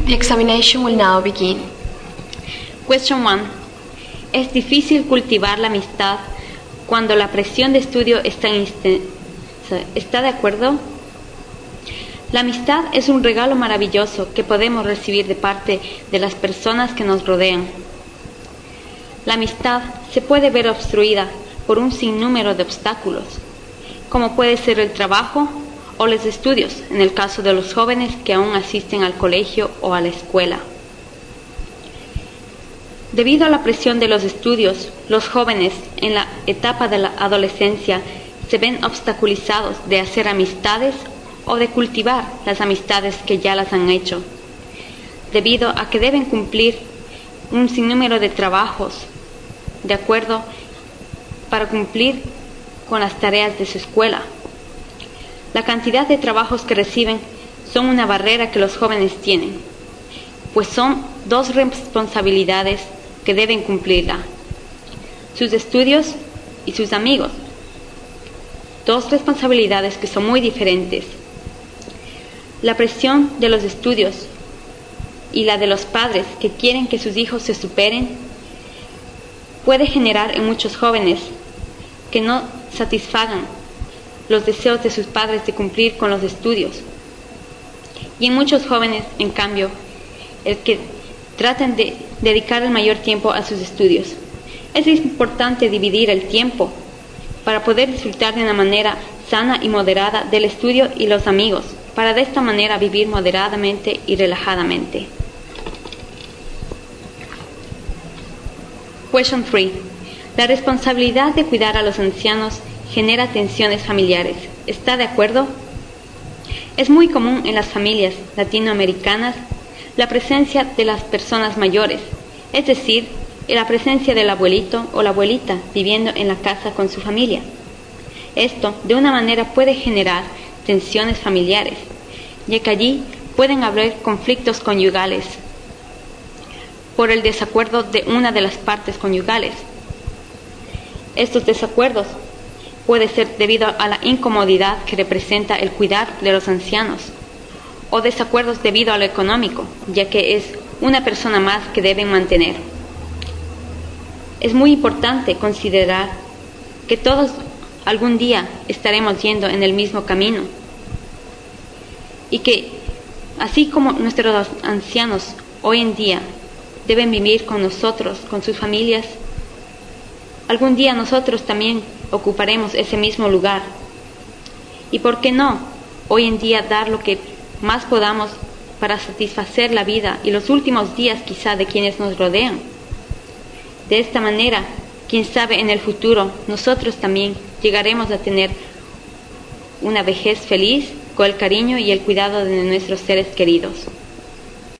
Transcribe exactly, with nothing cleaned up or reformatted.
The examination will now begin. Question one. ¿Es difícil cultivar la amistad cuando la presión de estudio está intensa? ¿Está de acuerdo? La amistad es un regalo maravilloso que podemos recibir de parte de las personas que nos rodean. La amistad se puede ver obstruida por un sinnúmero de obstáculos, como puede ser el trabajo o los estudios, en el caso de los jóvenes que aún asisten al colegio o a la escuela. Debido a la presión de los estudios, los jóvenes en la etapa de la adolescencia se ven obstaculizados de hacer amistades o de cultivar las amistades que ya las han hecho, debido a que deben cumplir un sinnúmero de trabajos de acuerdo para cumplir con las tareas de su escuela. La cantidad de trabajos que reciben son una barrera que los jóvenes tienen, pues son dos responsabilidades que deben cumplirla: sus estudios y sus amigos. Dos responsabilidades que son muy diferentes. La presión de los estudios y la de los padres que quieren que sus hijos se superen puede generar en muchos jóvenes que no satisfagan los deseos de sus padres de cumplir con los estudios. Y en muchos jóvenes, en cambio, el que traten de dedicar el mayor tiempo a sus estudios. Es importante dividir el tiempo para poder disfrutar de una manera sana y moderada del estudio y los amigos, para de esta manera vivir moderadamente y relajadamente. Question three. La responsabilidad de cuidar a los ancianos genera tensiones familiares. ¿Está de acuerdo? Es muy común en las familias latinoamericanas la presencia de las personas mayores, es decir, la presencia del abuelito o la abuelita viviendo en la casa con su familia. Esto, de una manera, puede generar tensiones familiares, ya que allí pueden haber conflictos conyugales por el desacuerdo de una de las partes conyugales. Estos desacuerdos pueden ser debido a la incomodidad que representa el cuidar de los ancianos, o desacuerdos debido a lo económico, ya que es una persona más que deben mantener. Es muy importante considerar que todos algún día estaremos yendo en el mismo camino y que, así como nuestros ancianos hoy en día deben vivir con nosotros, con sus familias, algún día nosotros también ocuparemos ese mismo lugar. Y por qué no, hoy en día dar lo que más podamos para satisfacer la vida y los últimos días quizá de quienes nos rodean. De esta manera, quién sabe, en el futuro nosotros también llegaremos a tener una vejez feliz con el cariño y el cuidado de nuestros seres queridos.